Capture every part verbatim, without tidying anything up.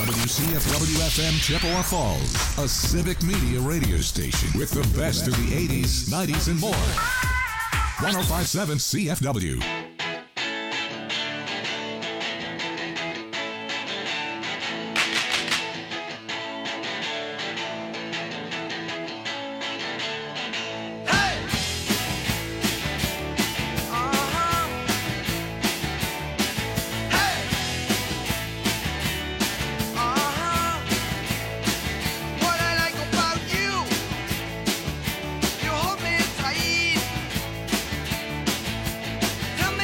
W C F W F M Chippewa Falls, a civic media radio station with the best of the eighties, nineties, and more. one oh five point seven C F W. Tell me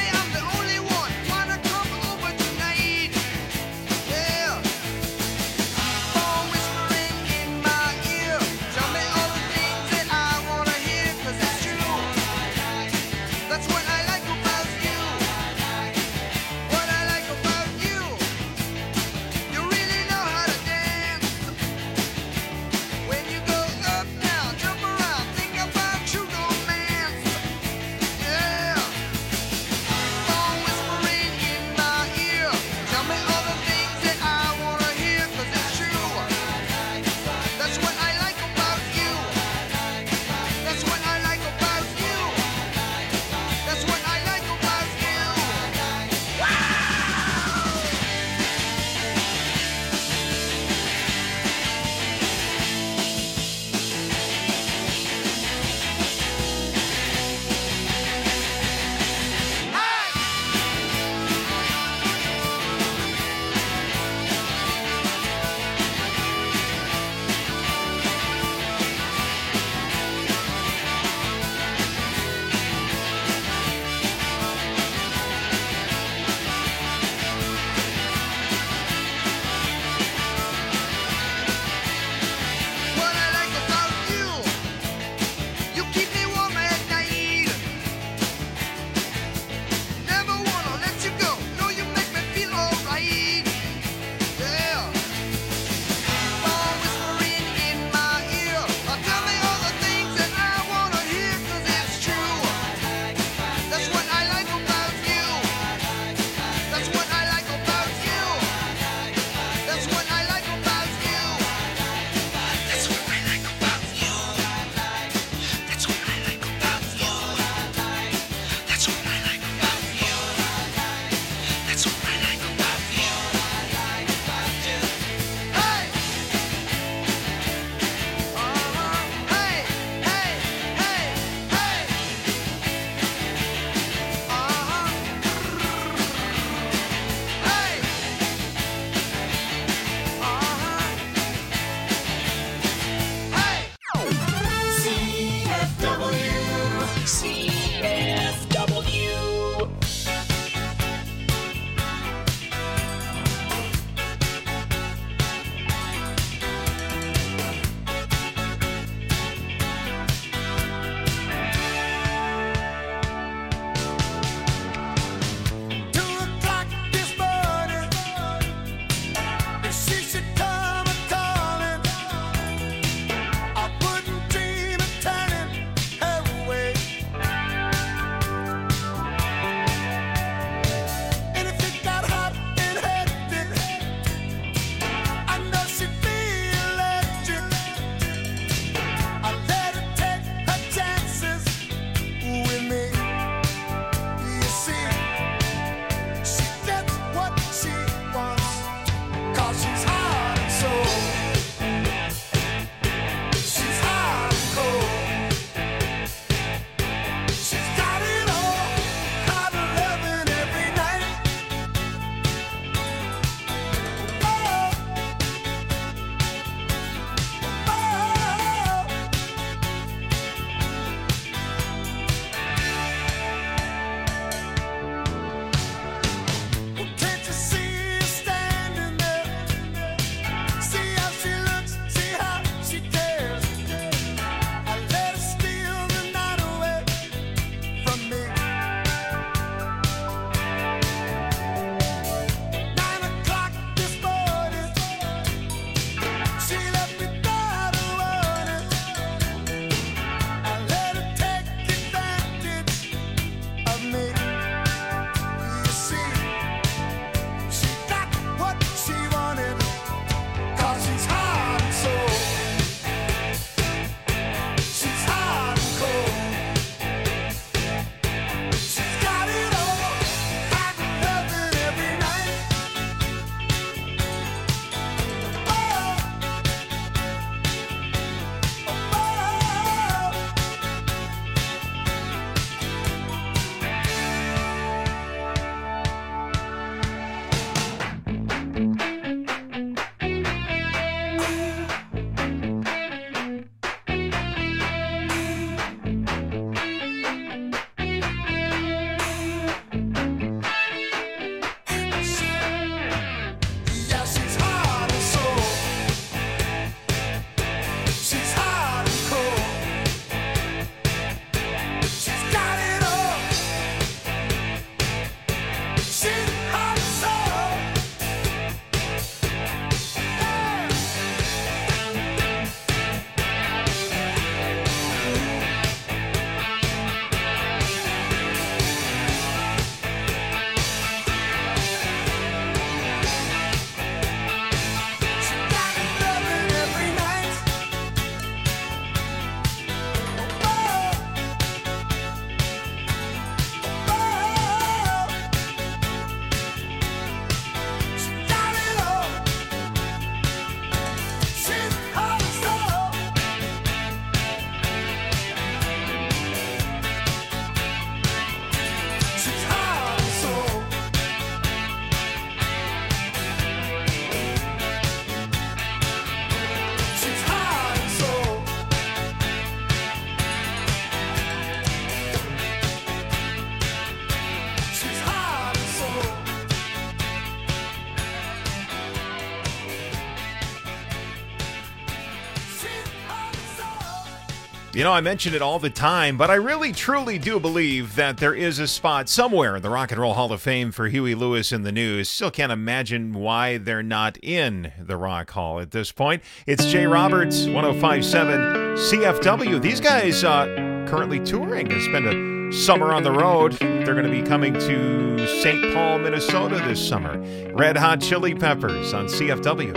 You know, I mention it all the time, but I really, truly do believe that there is a spot somewhere in the Rock and Roll Hall of Fame for Huey Lewis and the News. Still can't imagine why they're not in the Rock Hall at this point. It's Jay Roberts, one oh five point seven C F W. These guys uh, currently touring. They spend a summer on the road. They're going to be coming to Saint Paul, Minnesota this summer. Red Hot Chili Peppers on C F W.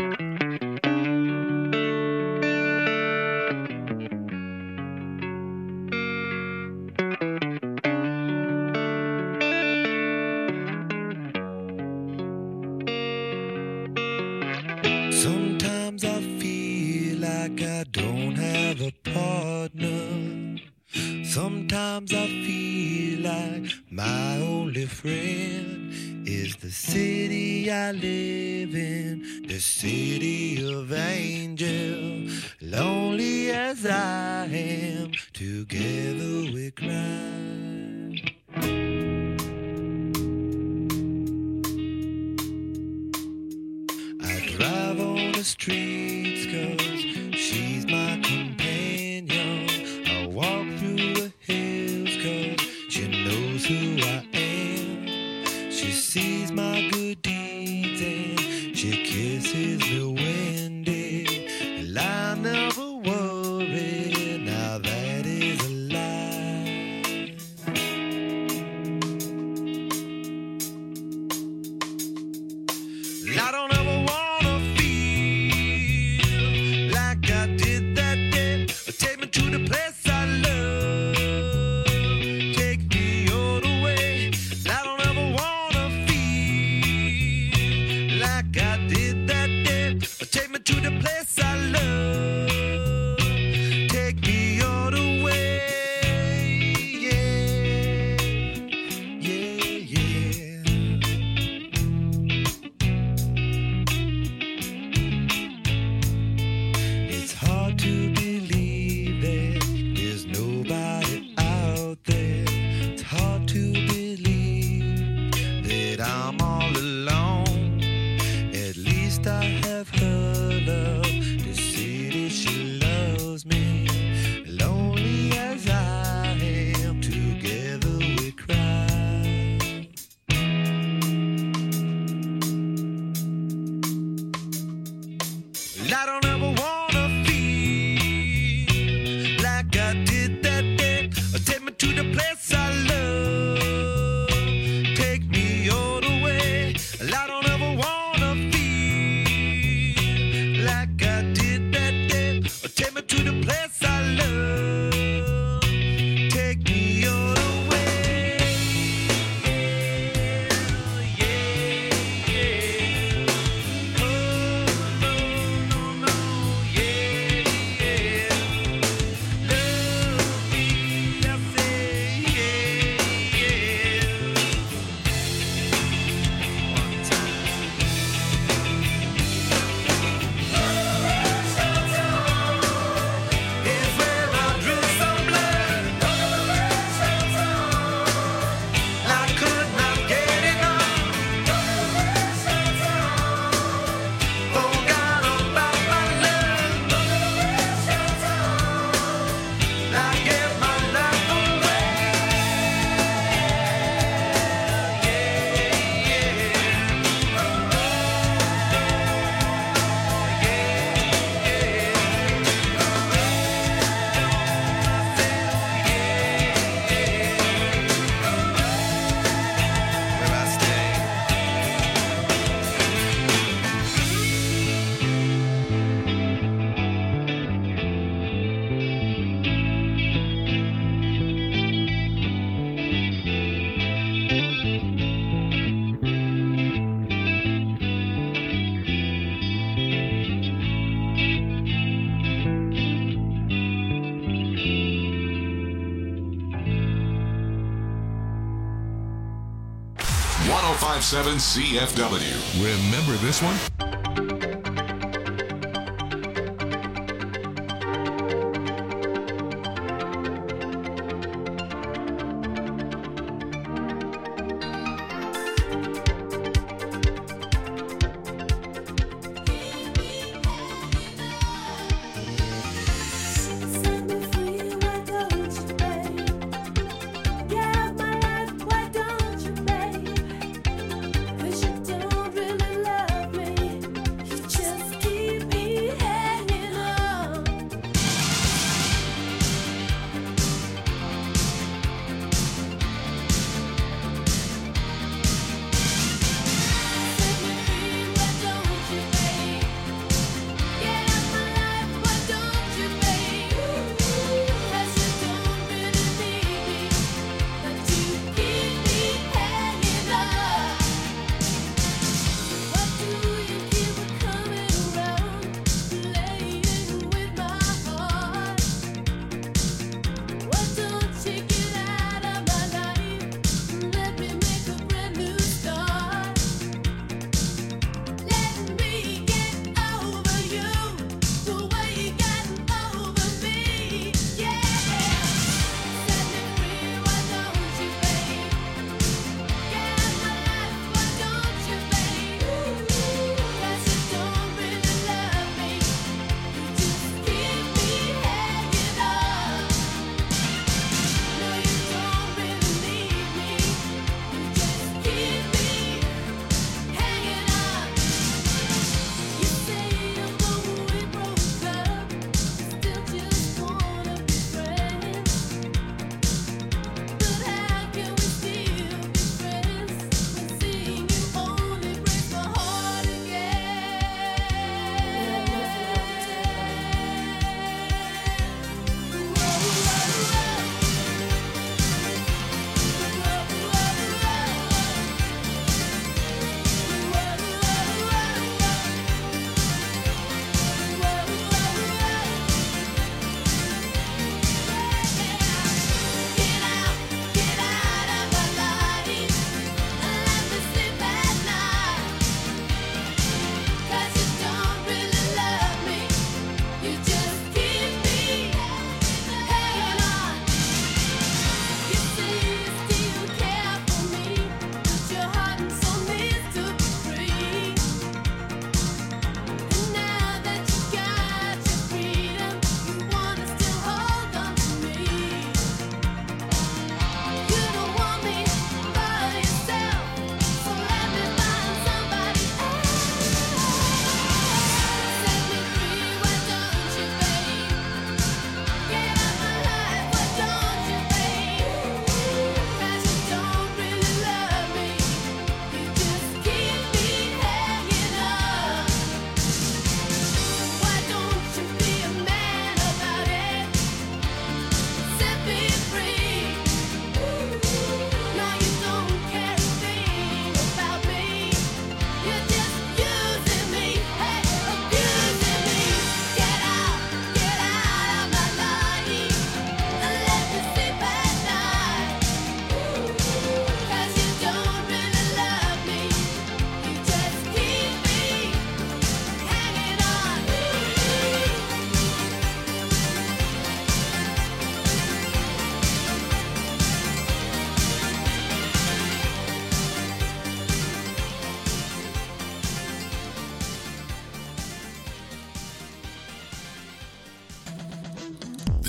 Sometimes I feel like I don't have a partner. Sometimes I feel like my only friend is the city I live in, the city of angels. Lonely as I am, together we cry. I drive on the streets 'cause she's my companion. I walk through the hills 'cause she knows who I am. She sees my good deeds and she kisses me windy. And I never worry, now that is a lie. I don't ever wanna feel like I did that day. Take me to the place I love. Take me all the way. I don't ever wanna feel like I did that day. Take me to the place I love. Take me all the way. Yeah, yeah, yeah. It's hard to believe that there's nobody out there. It's hard to believe that I'm all alone. At least I have her love. The city, she loves me. Lonely as I am, together we cry. I don't ever wanna feel like I did that day. Take me to the place I love. Take me all the way. I don't ever wanna feel like I did that day. Take me to the place I love. Take me all the way. Yeah, yeah. Oh, no, no, no, yeah, yeah. Love me, I say, yeah, yeah. One time. Is where I drew some blood. I could not get enough. Forgot about my love. I gave my life away. Yeah, where I stay. one oh five point seven C F W. Remember this one? Set me free when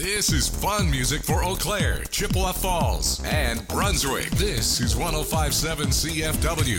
This is fun music for Eau Claire, Chippewa Falls, and Brunswick. This is one oh five point seven C F W.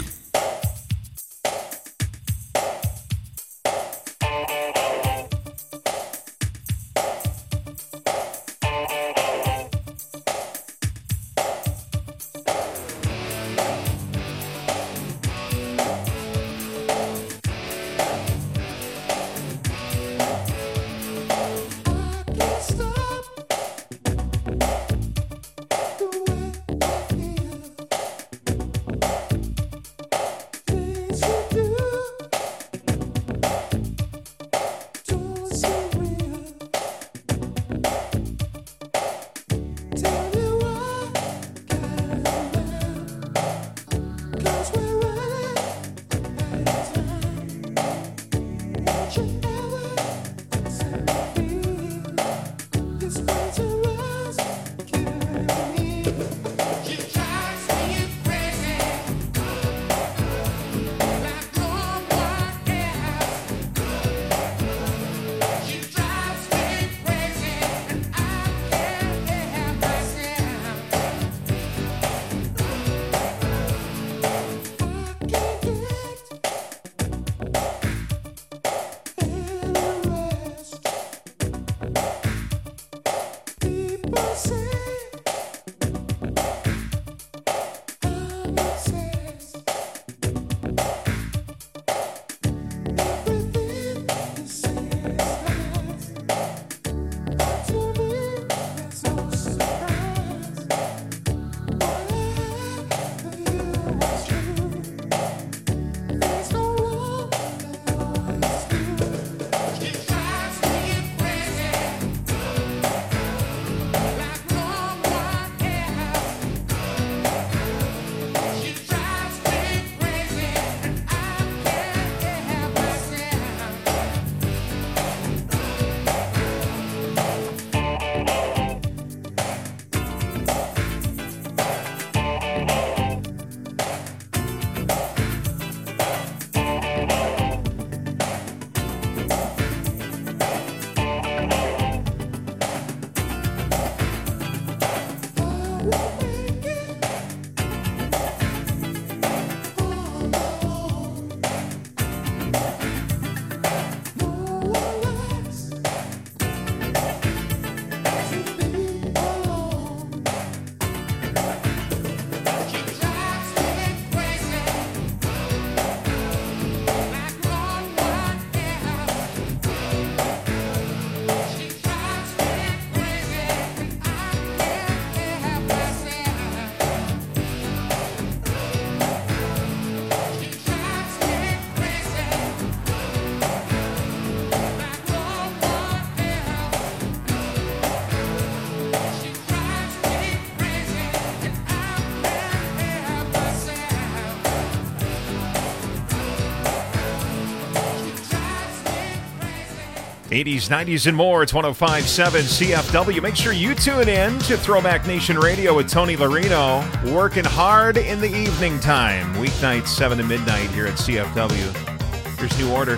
eighties, nineties, and more. It's one oh five point seven C F W. Make sure you tune in to Throwback Nation Radio with Tony Larino. Working hard in the evening time. Weeknights, seven to midnight here at C F W. Here's New Order.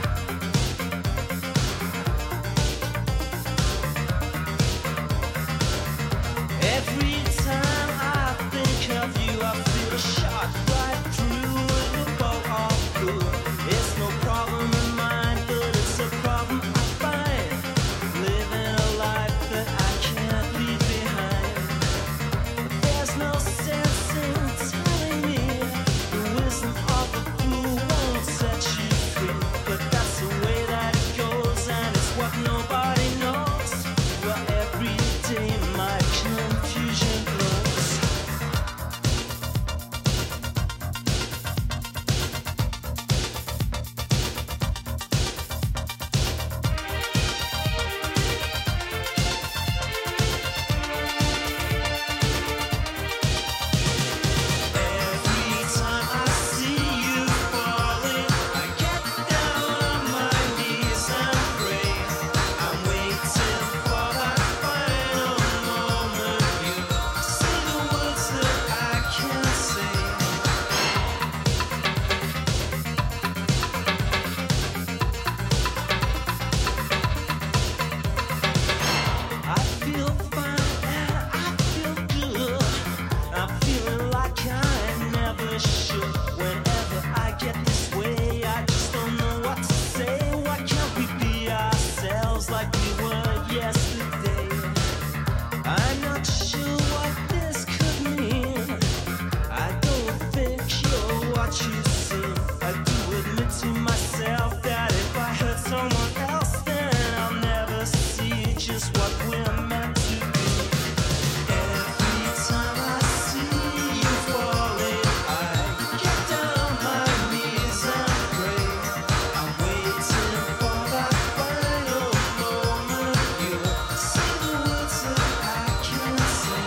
Set you free, but that's myself that if I hurt someone else, then I'll never see just what we're meant to be. Every time I see you falling, I get down on my knees and pray. I'm waiting for that final moment. You say the words that I can't say.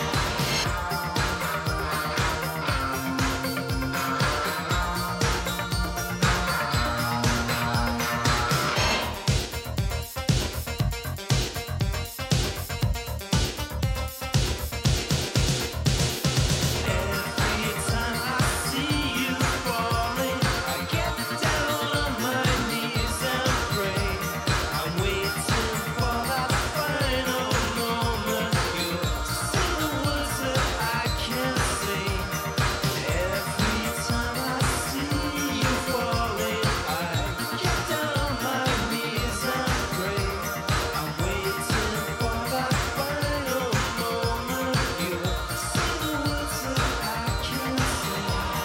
Every time I see you falling, I get down on my knees and pray. I'm waiting for that final moment. You say the words that I can't say. Every time I see you falling, I get down on my knees and pray. I'm waiting for that final moment. You say the words that I can't say.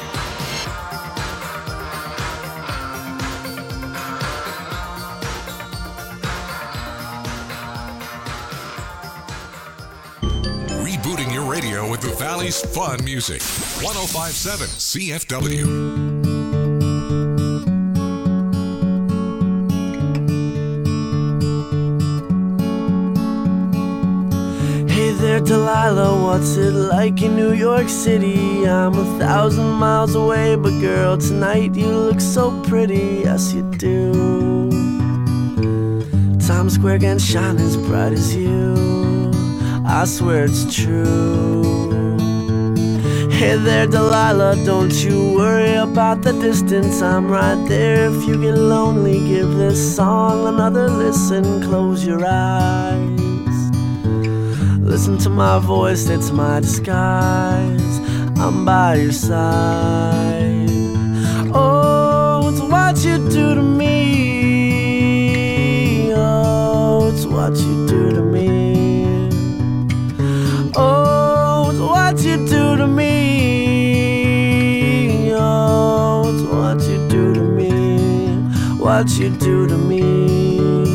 Rebooting your radio with the Valley's fun music. one oh five point seven C F W. Hey there, Delilah, what's it like in New York City? I'm a thousand miles away, but girl, tonight you look so pretty, yes you do. Times Square can shine as bright as you, I swear it's true. Hey there, Delilah, don't you worry about the distance, I'm right there. If you get lonely, give this song another listen, close your eyes. Listen to my voice, it's my disguise. I'm by your side. Oh, it's what you do to me. Oh, it's what you do to me. Oh, it's what you do to me. Oh, it's what you do to me. What you do to me.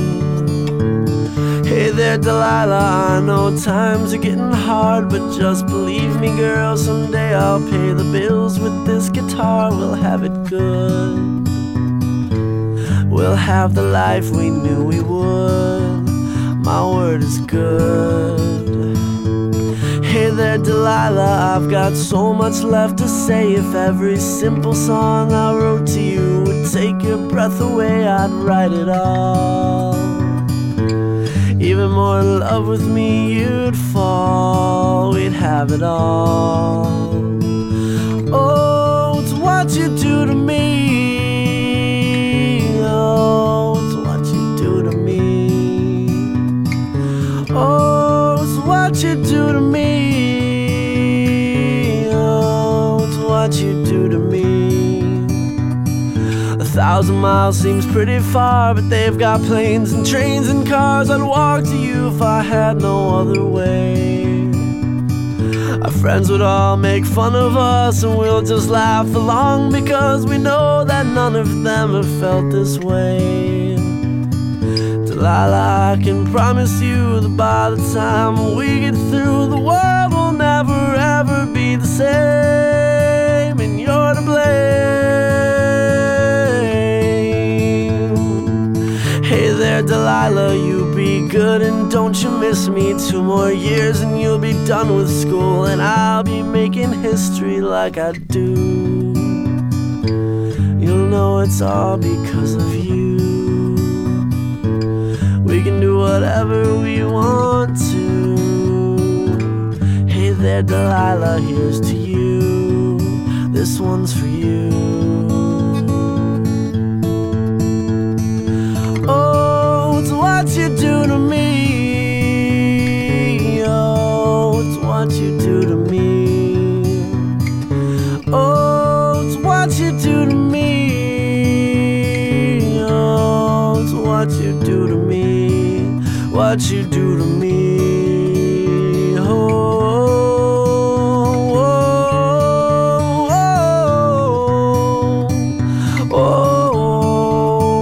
Hey there, Delilah, I know times are getting hard, but just believe me, girl, someday I'll pay the bills with this guitar. We'll have it good. We'll have the life we knew we would. My word is good. Hey there, Delilah, I've got so much left to say. If every simple song I wrote to you would take your breath away, I'd write it all. Even more in love with me, you'd fall. We'd have it all. Oh, it's what you do to me. Oh, it's what you do to me. Oh, it's what you do to me. Oh, it's what you do to me. A thousand miles seems pretty far, but they've got planes and trains and cars. I'd walk to you if I had no other way. Our friends would all make fun of us, and we'll just laugh along, because we know that none of them have felt this way. Delilah, I can promise you that by the time we get through, the world will never ever be the same, and you're to blame. Hey there, Delilah, you be good and don't you miss me. Two more years and you'll be done with school, and I'll be making history like I do. You'll know it's all because of you. We can do whatever we want to. Hey there, Delilah, here's to you. This one's for you. Oh, it's what you do to me. Oh, it's what you do to me. Oh, it's what you do to me. Oh, it's what you do to me. What you do to me. Oh. Oh,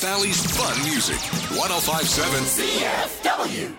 Valley's fun music. one oh five point seven C F W.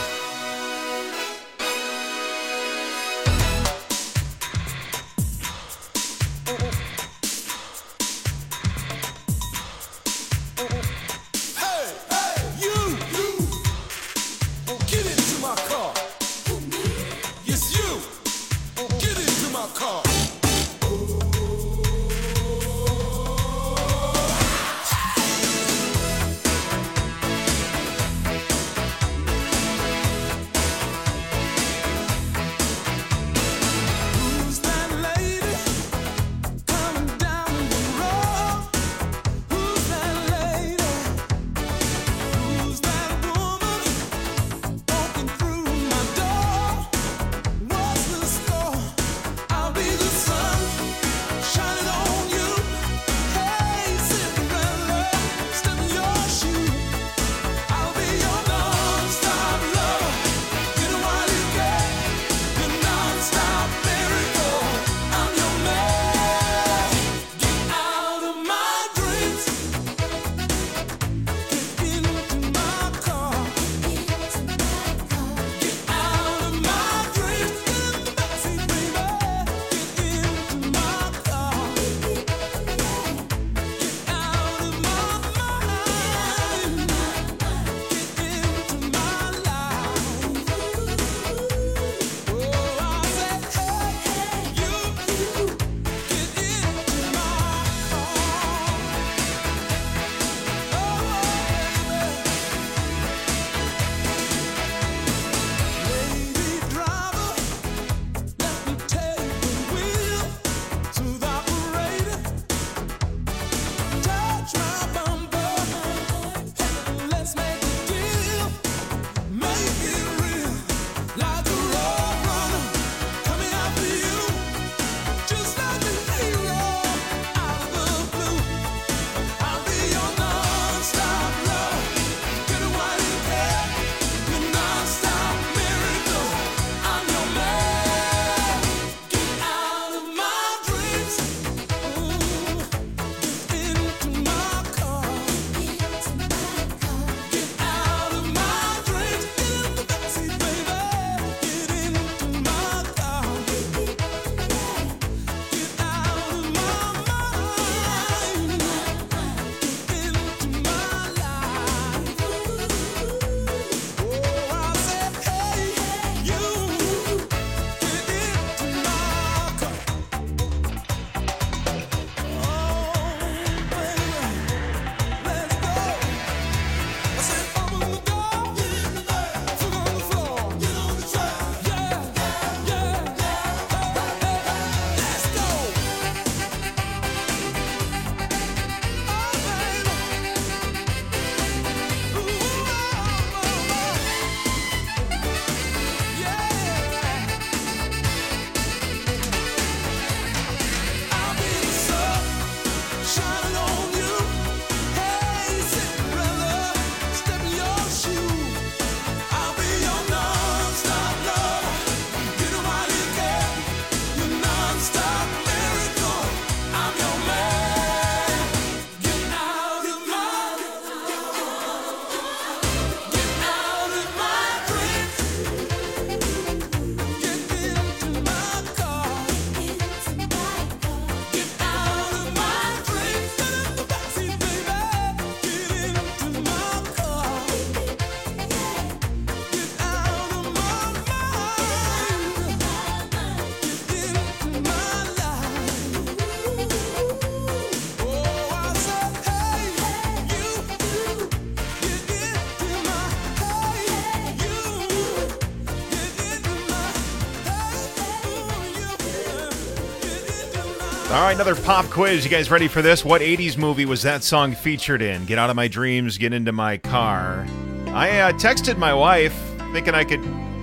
All right, another pop quiz. You guys ready for this? What eighties movie was that song featured in? Get out of my dreams, get into my car. I uh, texted my wife thinking I could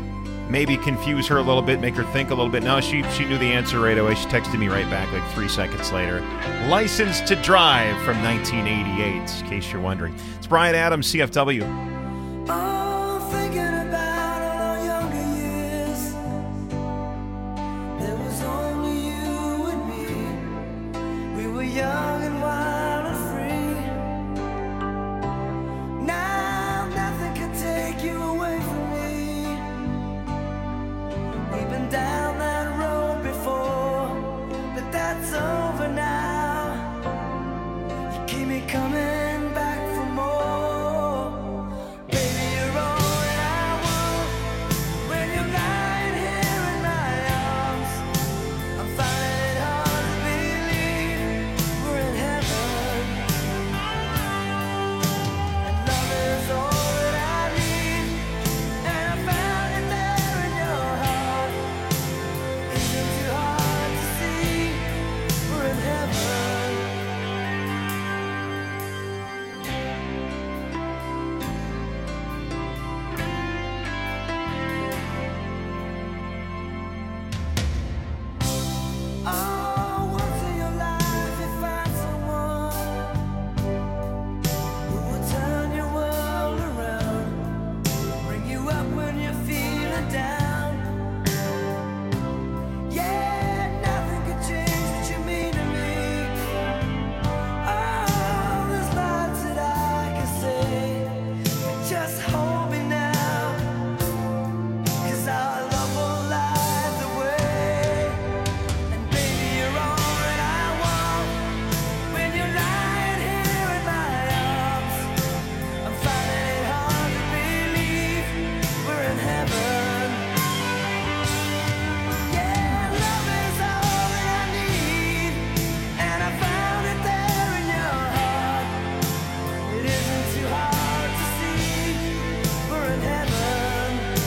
maybe confuse her a little bit, make her think a little bit. No, she she knew the answer right away. She texted me right back like three seconds later. License to Drive from nineteen eighty-eight, in case you're wondering. It's Bryan Adams, C F W. Oh, thinking about our younger years. There was only you and me. We were young and wild and free. coming back for more. Baby, you're all that I want. When you're lying here in my arms, I'm finding it hard to believe we're in heaven. And love is all that I need, and I found it there in your heart. Isn't too hard to see we're in heaven. Oh, once in your life you find someone who will turn your world around, bring you up when you're feeling down. Yeah, nothing could change what you mean to me. Oh, there's lots that I can say, but just hold me now, 'cause our love will light the way. And baby, you're all that I want. When you're lying here in my arms, I'm finding it hard to believe we're in heaven. Yeah, love is all that I need, and I found it there in your heart. It isn't too hard to see we're in heaven.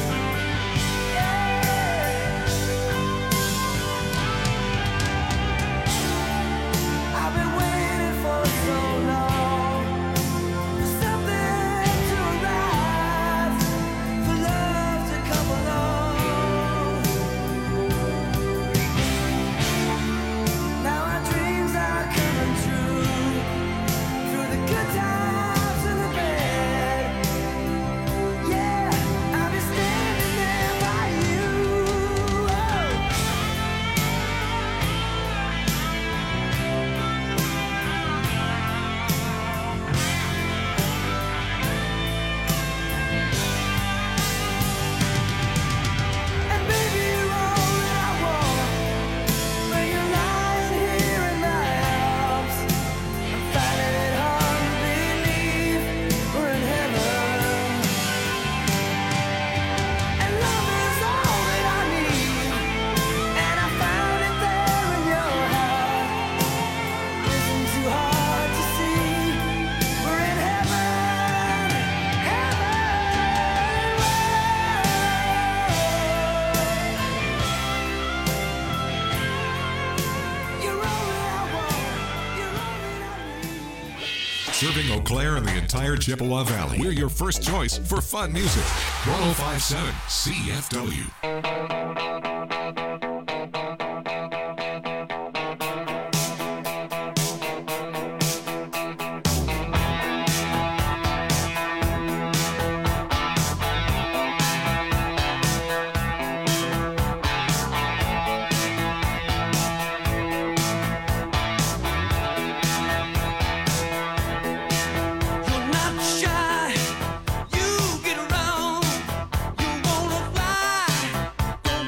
I've been waiting for so long for something to arrive, for love to come along. Now our dreams are coming true, through the good times and the bad. Yeah, I'll be standing there by you. Oh. And baby, you're all that I want. When you're lying here in my arms, I'm finding it hard to believe we're in heaven. And love is all that I need, and I found it there in your heart. Isn't too hard to see we're in heaven, heaven. You're all that I want. You're all that I need. Serving Eau Claire and the entire Chippewa Valley. We're your first choice for fun music. one oh five point seven C F W. You're not shy, you get around, you wanna fly,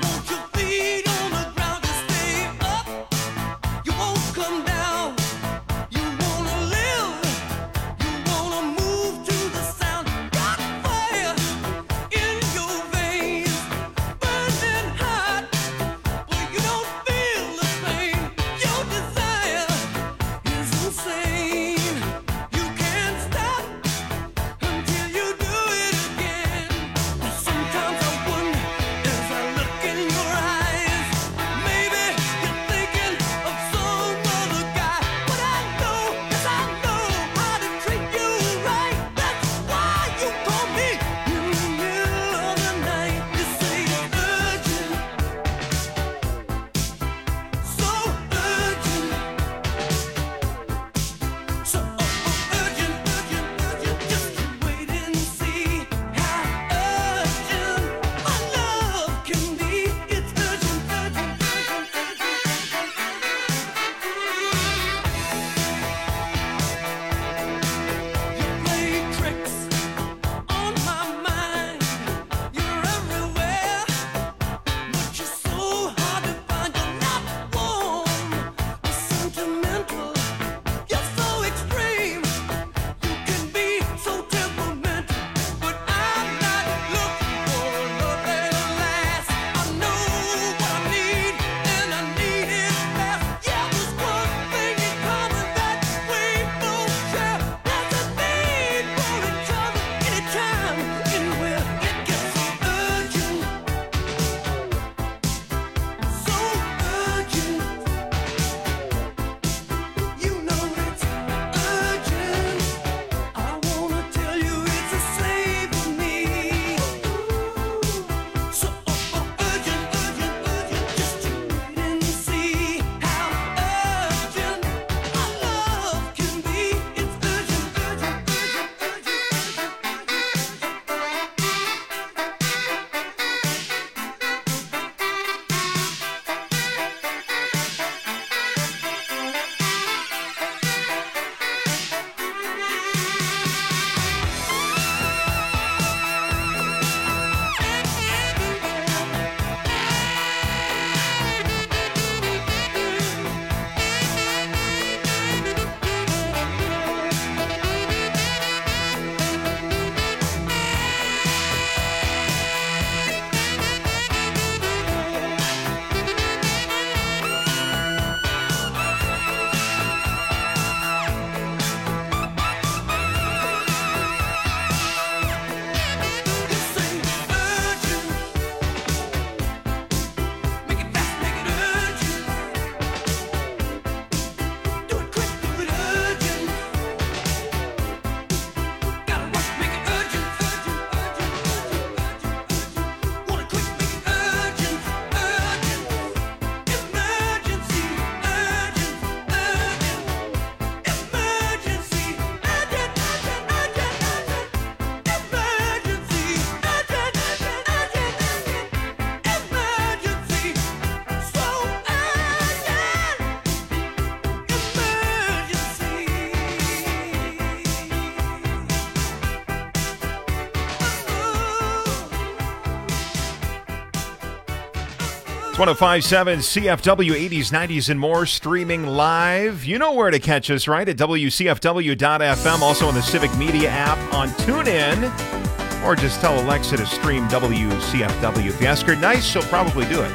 one oh five point seven C F W, eighties, nineties, and more, streaming live. You know where to catch us, right? At W C F W dot F M, also on the Civic Media app, on TuneIn, or just tell Alexa to stream W C F W. If you ask her nice, she'll probably do it.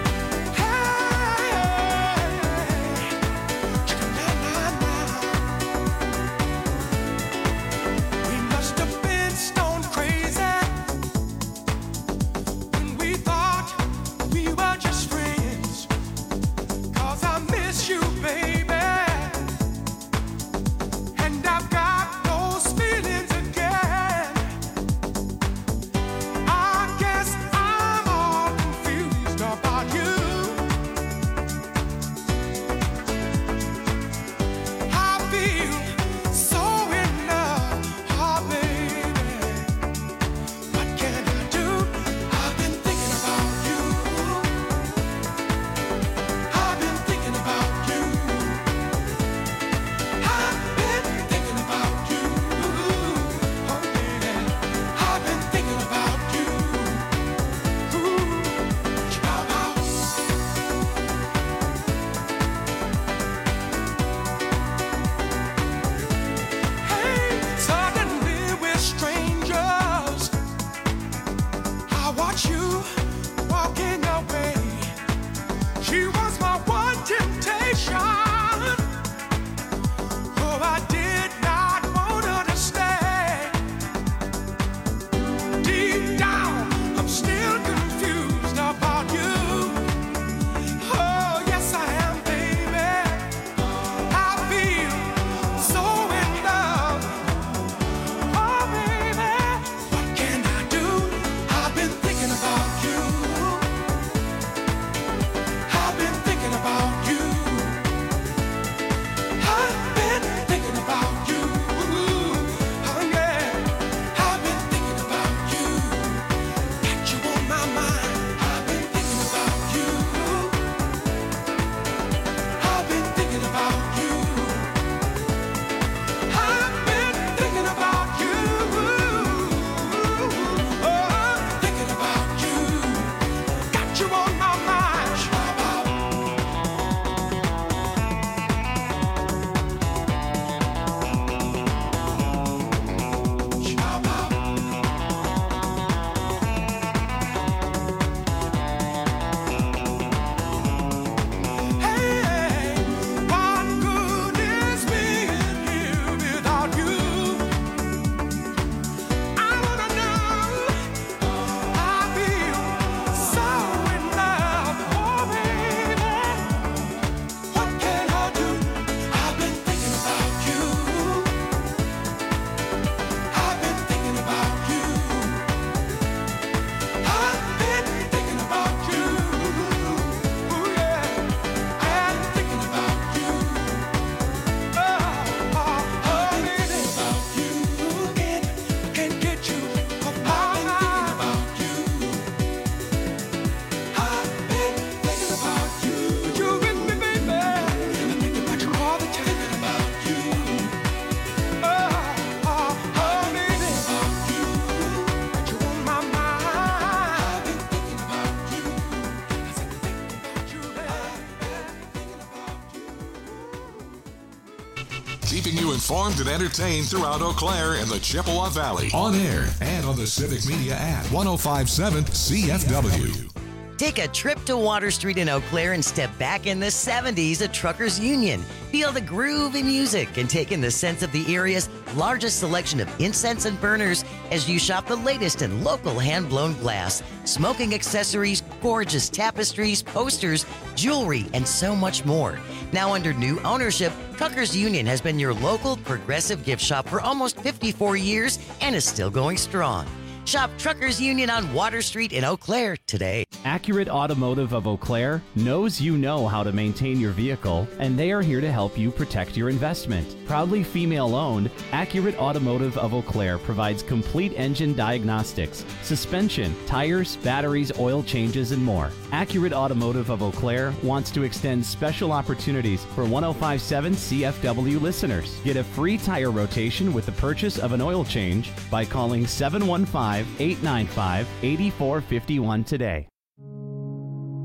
Keeping you informed and entertained throughout Eau Claire and the Chippewa Valley. On air and on the Civic Media app. one oh five point seven C F W. Take a trip to Water Street in Eau Claire and step back in the seventies at Truckers Union. Feel the groovy music and take in the sense of the area's largest selection of incense and burners as you shop the latest in local hand-blown glass, smoking accessories, gorgeous tapestries, posters, jewelry, and so much more. Now under new ownership, Truckers Union has been your local progressive gift shop for almost fifty-four years and is still going strong. Shop Truckers Union on Water Street in Eau Claire today. Accurate Automotive of Eau Claire knows you know how to maintain your vehicle, and they are here to help you protect your investment. Proudly female-owned, Accurate Automotive of Eau Claire provides complete engine diagnostics, suspension, tires, batteries, oil changes, and more. Accurate Automotive of Eau Claire wants to extend special opportunities for one oh five point seven C F W listeners. Get a free tire rotation with the purchase of an oil change by calling seven one five, eight nine five, eight four five one today.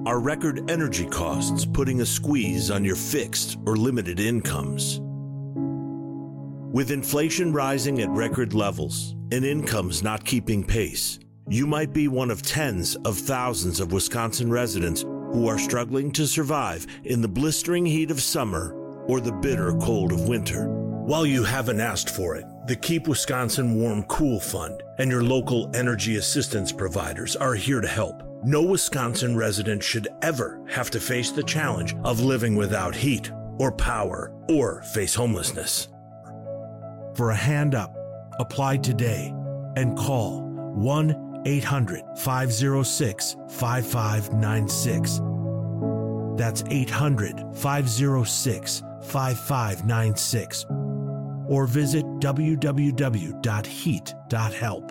Are record energy costs putting a squeeze on your fixed or limited incomes? With inflation rising at record levels and incomes not keeping pace, you might be one of tens of thousands of Wisconsin residents who are struggling to survive in the blistering heat of summer or the bitter cold of winter. While you haven't asked for it, the Keep Wisconsin Warm Cool Fund and your local energy assistance providers are here to help. No Wisconsin resident should ever have to face the challenge of living without heat or power or face homelessness. For a hand up, apply today and call one eight hundred, five oh six, five five nine six. That's eight hundred, five oh six, five five nine six. Or visit w w w dot heat dot help.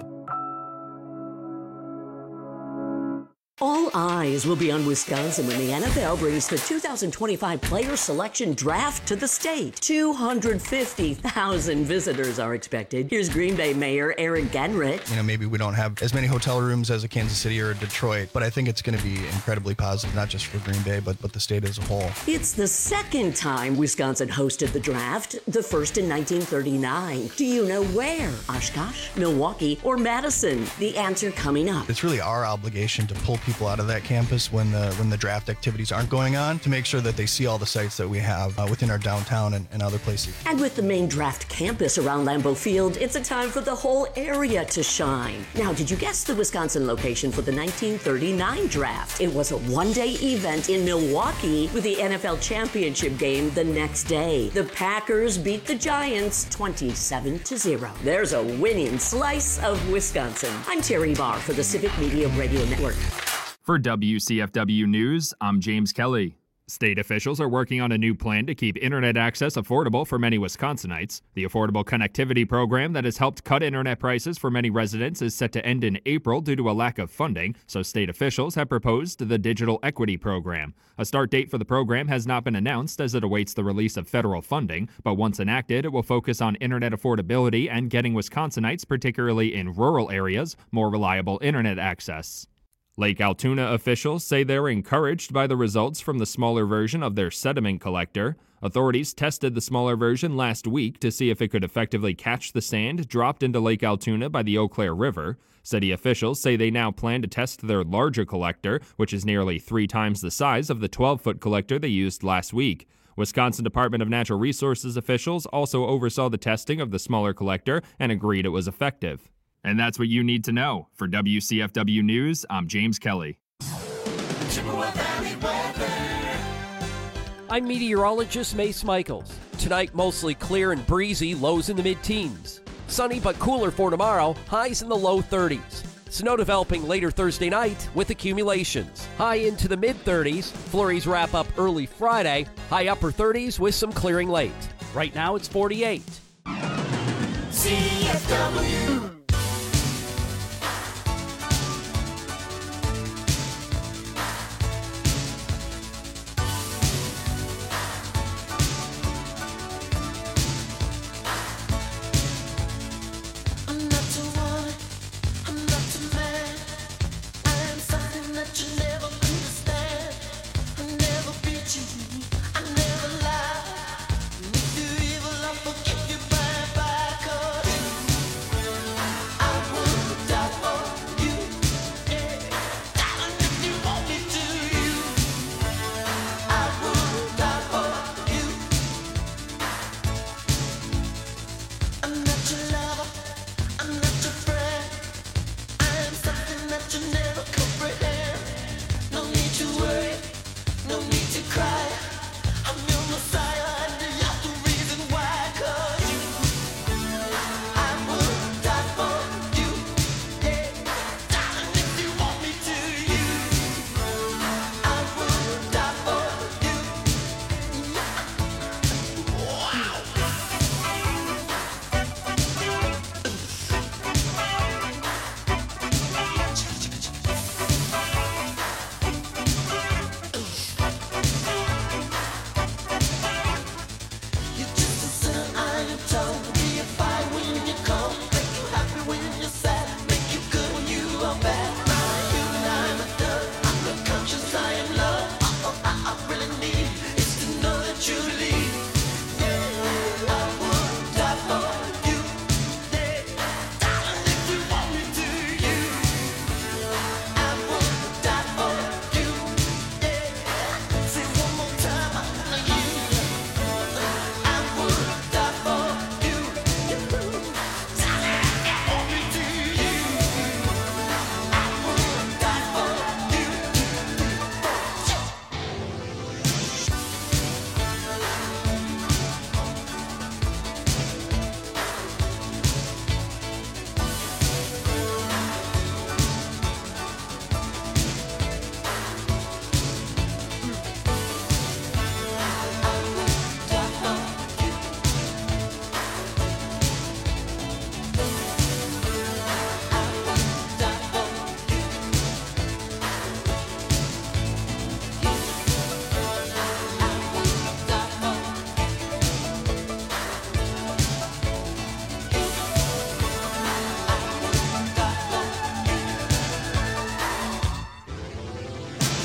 All eyes will be on Wisconsin when the N F L brings the two thousand twenty-five Player Selection Draft to the state. two hundred fifty thousand visitors are expected. Here's Green Bay Mayor Eric Genrich. You know, maybe we don't have as many hotel rooms as a Kansas City or a Detroit, but I think it's going to be incredibly positive, not just for Green Bay, but, but the state as a whole. It's the second time Wisconsin hosted the draft, the first in nineteen thirty-nine. Do you know where? Oshkosh, Milwaukee, or Madison? The answer coming up. It's really our obligation to pull people out of that campus when the when the draft activities aren't going on to make sure that they see all the sites that we have uh, within our downtown and, and other places. And with the main draft campus around Lambeau Field, it's a time for the whole area to shine. Now, did you guess the Wisconsin location for the nineteen thirty-nine draft? It was a one-day event in Milwaukee with the N F L championship game the next day. The Packers beat the Giants twenty-seven to zero. There's a winning slice of Wisconsin. I'm Terry Barr for the Civic Media Radio Network. For W C F W News, I'm James Kelly. State officials are working on a new plan to keep internet access affordable for many Wisconsinites. The Affordable Connectivity Program that has helped cut internet prices for many residents is set to end in April due to a lack of funding, so state officials have proposed the Digital Equity Program. A start date for the program has not been announced as it awaits the release of federal funding, but once enacted, it will focus on internet affordability and getting Wisconsinites, particularly in rural areas, more reliable internet access. Lake Altoona officials say they're encouraged by the results from the smaller version of their sediment collector. Authorities tested the smaller version last week to see if it could effectively catch the sand dropped into Lake Altoona by the Eau Claire River. City officials say they now plan to test their larger collector, which is nearly three times the size of the twelve-foot collector they used last week. Wisconsin Department of Natural Resources officials also oversaw the testing of the smaller collector and agreed it was effective. And that's what you need to know. For W C F W News, I'm James Kelly. I'm meteorologist Mace Michaels. Tonight, mostly clear and breezy, lows in the mid-teens. Sunny but cooler for tomorrow, highs in the low thirties. Snow developing later Thursday night with accumulations. High into the mid-thirties, flurries wrap up early Friday, high upper thirties with some clearing late. Right now, it's forty-eight. C F W.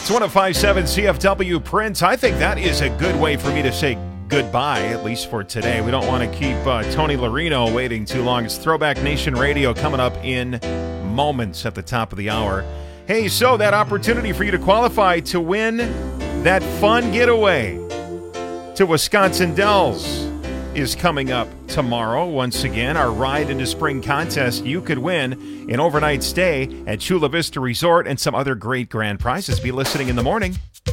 It's one oh five point seven C F W Prince. I think that is a good way for me to say goodbye, at least for today. We don't want to keep uh, Tony Larino waiting too long. It's Throwback Nation Radio coming up in moments at the top of the hour. Hey, so that opportunity for you to qualify to win that fun getaway to Wisconsin Dells is coming up tomorrow. Once again, our Ride into Spring contest. You could win an overnight stay at Chula Vista Resort and some other great grand prizes. Be listening in the morning.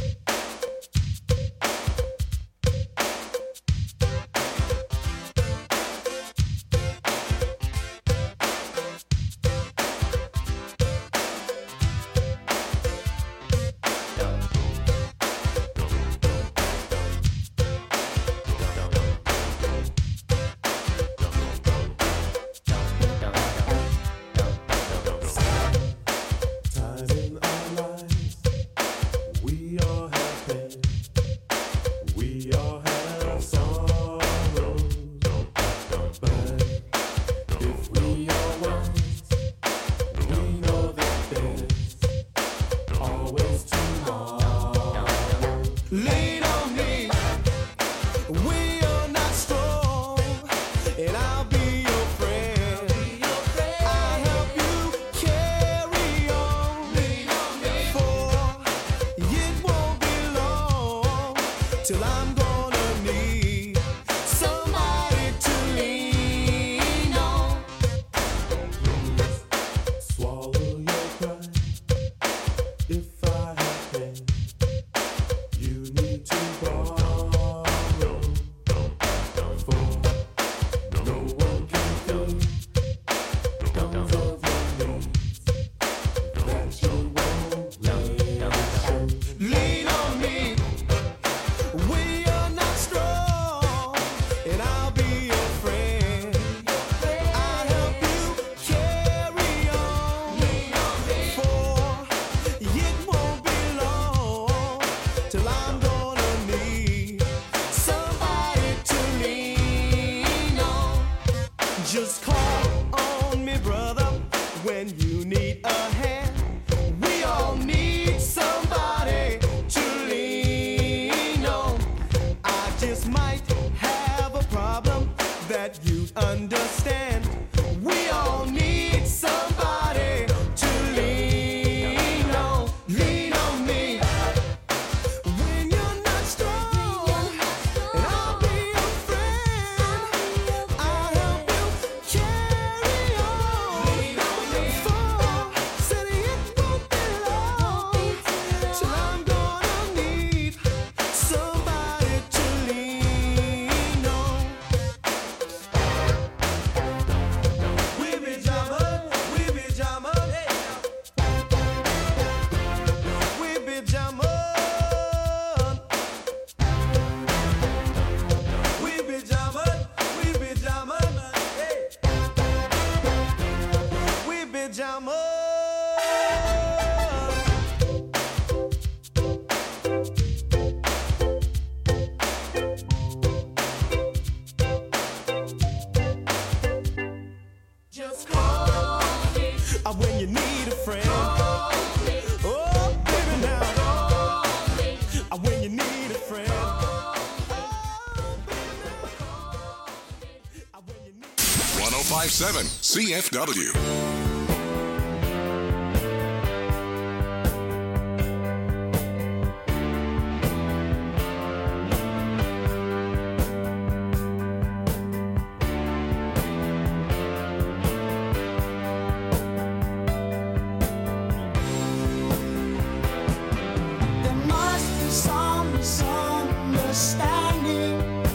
one oh five point seven C F W.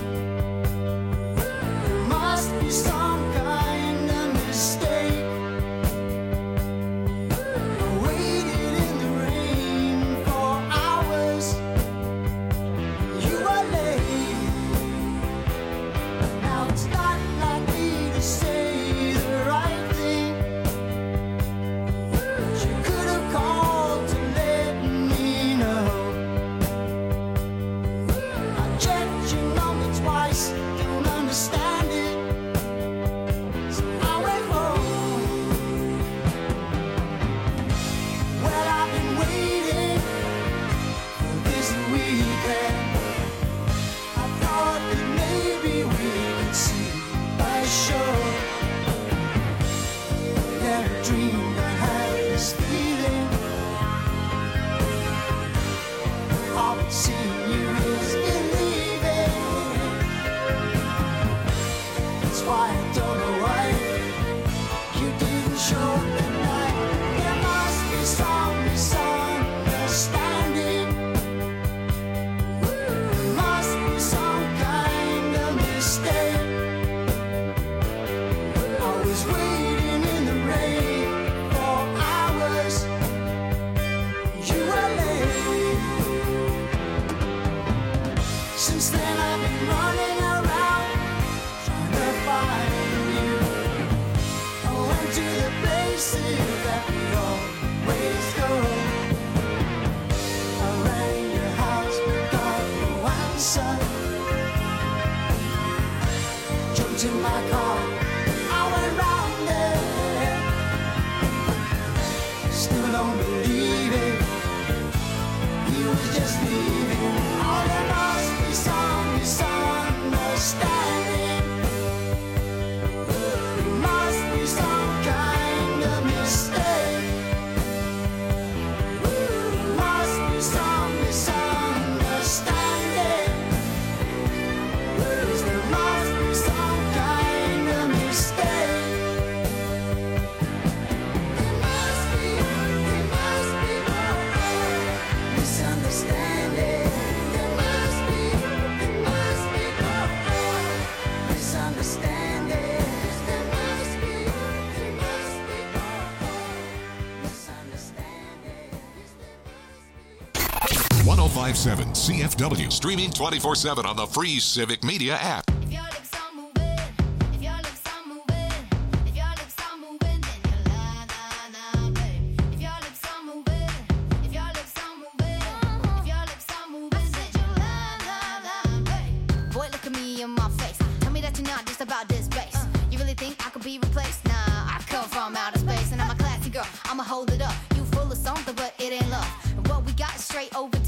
Must be some kind of mistake. was waiting in the rain for hours. You were late. Since then I've been running around trying to find you. I went to the places that we always go. I rang your house but got no answer. Jumped in my car, I went round there. Still don't believe it, he was just leaving. Oh, there must be some misunderstanding. There must be some kind of mistake. There must be some misunderstanding. Yes, there must be some kind of mistake. There must be, there must be oh, misunderstanding. There must be, there must be oh, misunderstanding. There must be, there must be oh, misunderstanding. one oh five point seven C F W, streaming twenty-four seven on the free Civic Media app. If your lips are moving, if your lips are moving, if your lips are moving, then you la la la, babe. If your lips are moving, if your lips are moving, if your lips are moving, then you la la la, babe. Boy, look at me in my face. Tell me that you're not just about this bass. You really think I could be replaced? Nah, I come from outer space and I'm a classy girl. I'ma hold it up. You full of something, but it ain't love. And what we got is straight over